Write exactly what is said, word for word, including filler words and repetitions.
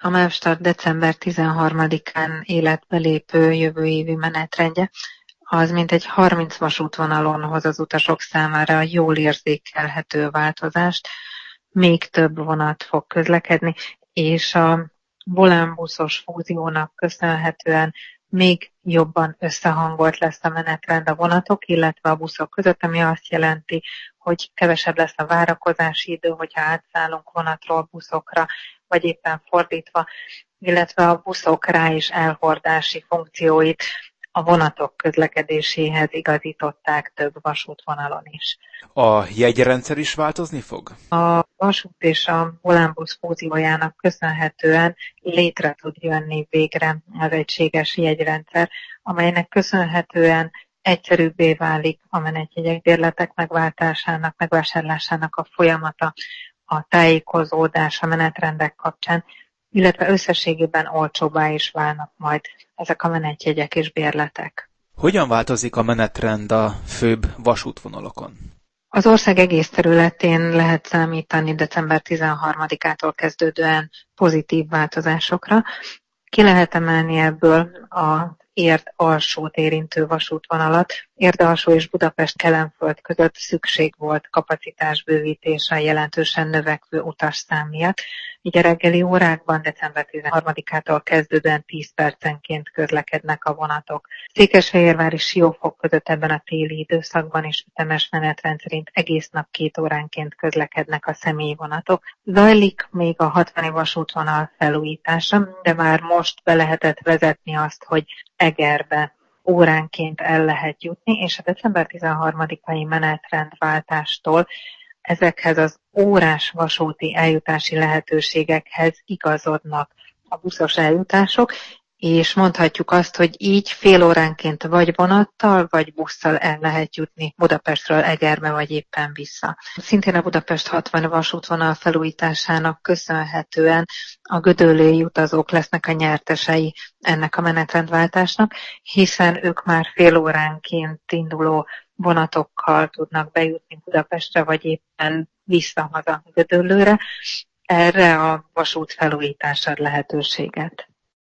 A Mávstart december tizenharmadikán életbe lépő jövő évi menetrendje az mintegy harminc vasútvonalon hoz az utasok számára jól érzékelhető változást, még több vonat fog közlekedni, és a volánbuszos fúziónak köszönhetően még jobban összehangolt lesz a menetrend a vonatok, illetve a buszok között, ami azt jelenti, hogy kevesebb lesz a várakozási idő, hogyha átszállunk vonatról buszokra, vagy éppen fordítva, illetve a buszok rá- és elhordási funkcióit a vonatok közlekedéséhez igazították több vasútvonalon is. A jegyrendszer is változni fog? A vasút és a volánbusz fúziójának köszönhetően létre tud jönni végre az egységes jegyrendszer, amelynek köszönhetően egyszerűbbé válik a menetjegyek bérletek megváltásának, megvásárlásának a folyamata, a tájékozódás a menetrendek kapcsán, illetve összességében olcsóbbá is válnak majd ezek a menetjegyek és bérletek. Hogyan változik a menetrend a főbb vasútvonalakon? Az ország egész területén lehet számítani december tizenharmadikától kezdődően pozitív változásokra. Ki lehet emelni ebből a Érd alsót érintő vasútvonalat. Érd alsó és Budapest-Kelenföld között szükség volt kapacitásbővítésre jelentősen növekvő utasszám miatt. Így a reggeli órákban december tizenharmadikától kezdődően tíz percenként közlekednek a vonatok. Székesfehérvár és Siófok között ebben a téli időszakban is ütemes menetrend szerint egész nap két óránként közlekednek a személyvonatok. Zajlik még a hatvani vasútvonal felújítása, de már most be lehetett vezetni azt, hogy Egerbe óránként el lehet jutni, és a december tizenharmadikai menetrendváltástól ezekhez az órás vasúti eljutási lehetőségekhez igazodnak a buszos eljutások, és mondhatjuk azt, hogy így fél óránként vagy vonattal, vagy busszal el lehet jutni Budapestről Egerbe, vagy éppen vissza. Szintén a Budapest hatvan vasútvonal felújításának köszönhetően a gödöllői utazók lesznek a nyertesei ennek a menetrendváltásnak, hiszen ők már fél óránként induló vonatokkal tudnak bejutni Budapestre, vagy éppen visszahaza Gödöllőre. Erre a vasút felújítás ad lehetőséget.